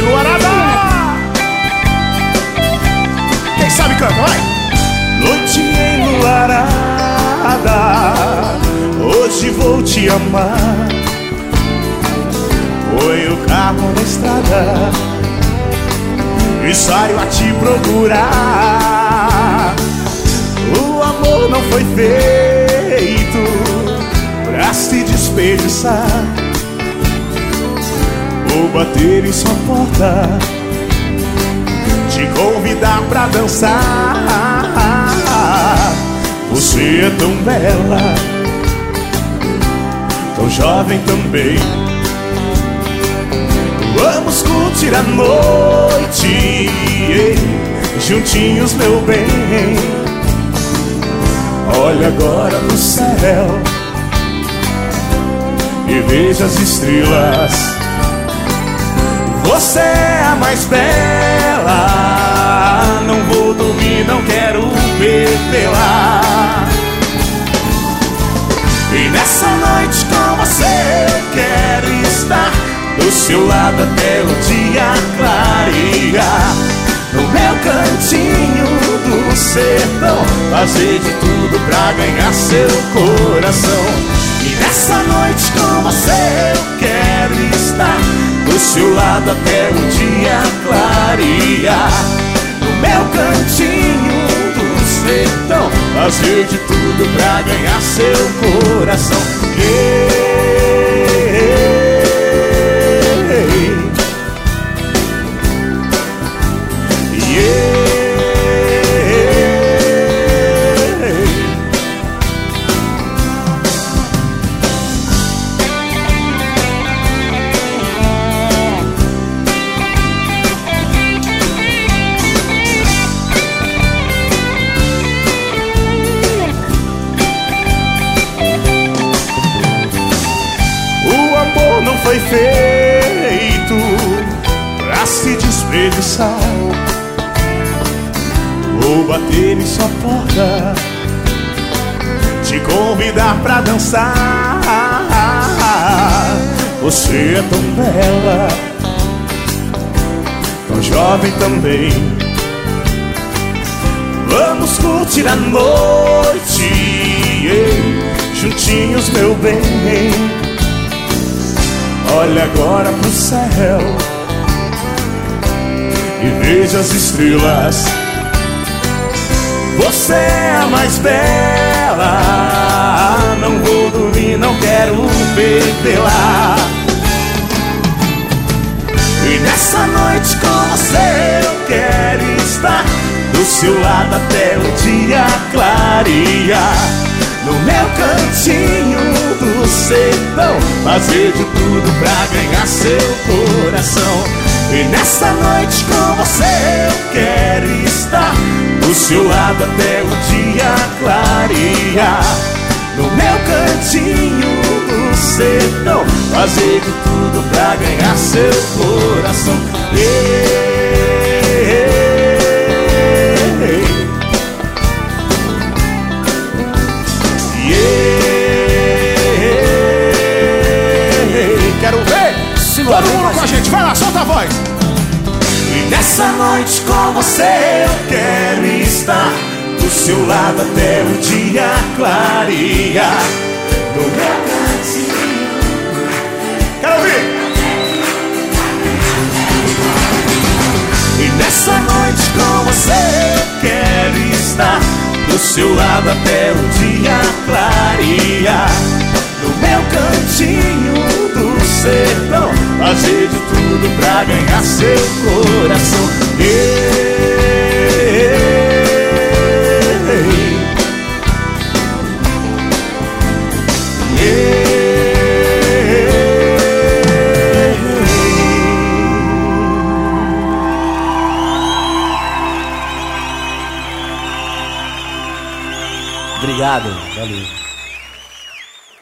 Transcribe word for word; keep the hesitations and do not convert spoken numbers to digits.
enluarada. Quem sabe canta, vai! Noite enluarada, hoje vou te amar. Põe o carro na estrada e saio a te procurar. O amor não foi feito pra se desperdiçar. Vou bater em sua porta, te convidar pra dançar. Você é tão bela, tão jovem também. Vamos curtir a noite juntinhos, meu bem. Olha agora no céu e veja as estrelas. Você é a mais bela. Não vou dormir, não quero perdê-la. E nessa noite com você eu quero estar do seu lado até o dia clarear. No meu cantinho do sertão, fazer de tudo pra ganhar seu coração. E nessa noite com você eu quero estar do seu lado até o dia clarear. No meu cantinho do sertão, fazer de tudo pra ganhar seu coração. Yeah. Não foi feito pra se desperdiçar. Vou bater em sua porta, te convidar pra dançar. Você é tão bela, tão jovem também. Vamos curtir a noite juntinhos, meu bem. Olha agora pro céu e veja as estrelas. Você é a mais bela. Não vou dormir, não quero perdê-la. E nessa noite com você eu quero estar do seu lado até o dia clarear. No meu cantinho do sertão, fazer de tudo pra ganhar seu coração. E nessa noite com você eu quero estar do seu lado até o dia clarear. No meu cantinho do sertão, fazer de tudo pra ganhar seu coração. Yeah. Quero ver todo mundo com a gente, vai lá, solta a voz. E nessa noite com você eu quero estar do seu lado até o dia clarear. No meu cantinho. Quero ouvir. E nessa noite com você eu quero estar do seu lado até o dia clarear. No meu cantinho do sertão, fazer de tudo pra ganhar seu coração. Yeah. Obrigado, valeu.